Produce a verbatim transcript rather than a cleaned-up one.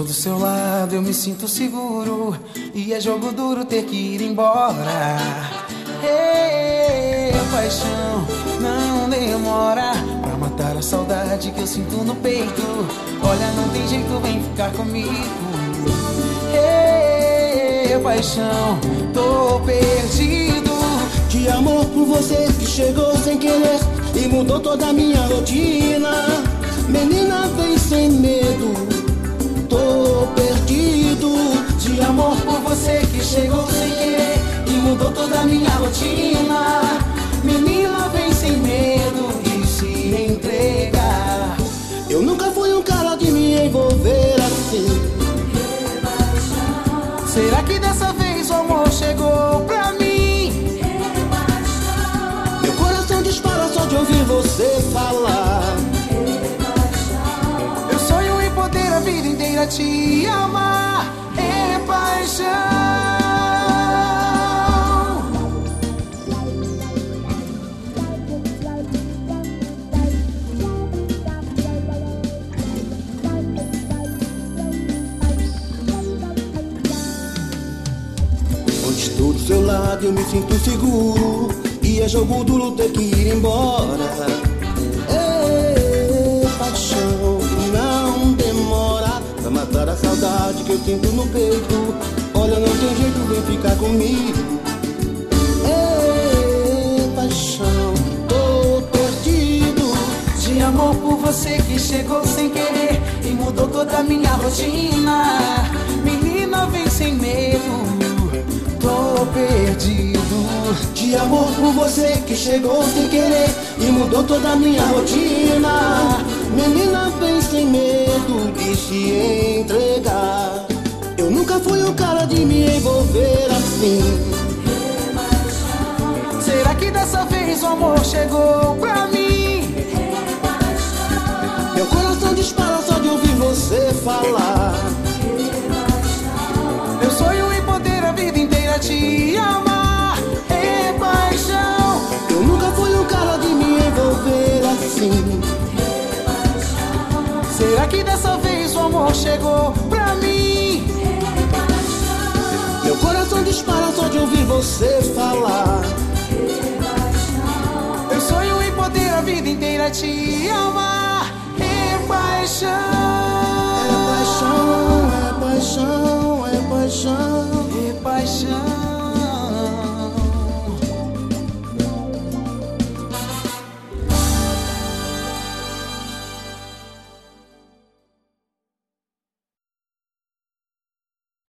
estou do seu lado, eu me sinto seguro. E é jogo duro ter que ir embora. Ei, paixão, não demora pra matar a saudade que eu sinto no peito. Olha, não tem jeito, vem ficar comigo. Ei, paixão, tô perdido. De amor por você que chegou sem querer e mudou toda a minha rotina. Menina, vem sem medo, tô perdido. De amor por você que chegou sem querer e mudou toda a minha rotina. Menina, vem sem medo de se entregar. Eu nunca fui um cara de me envolver assim. Será que dessa vez o amor chegou pra mim? Meu coração dispara só de ouvir você falar. Eu sonho em poder a vida inteira te amar. É paixão. Onde estou do seu lado eu me sinto seguro. E é jogo duro ter que ir embora. Ei, paixão, não demora pra matar a saudade que eu sinto no peito. Olha, não tem jeito, vem ficar comigo. Ei, paixão, tô perdido. De amor por você que chegou sem querer e mudou toda a minha rotina. Menina, vem sem medo, tô perdido. De amor por você que chegou sem querer e mudou toda a minha rotina. Menina, vem sem medo de se entregar. Eu nunca fui o cara de me envolver assim. Será que dessa vez o amor chegou pra mim? Meu coração dispara só de ouvir você falar. Eu sonho em poder a vida inteira te amar. É paixão. Eu nunca fui um cara de me envolver assim. Será que dessa vez o amor chegou pra mim? Meu coração dispara só de ouvir você falar. Eu sonho em poder a vida inteira te amar. É paixão. É paixão, é paixão, é paixão.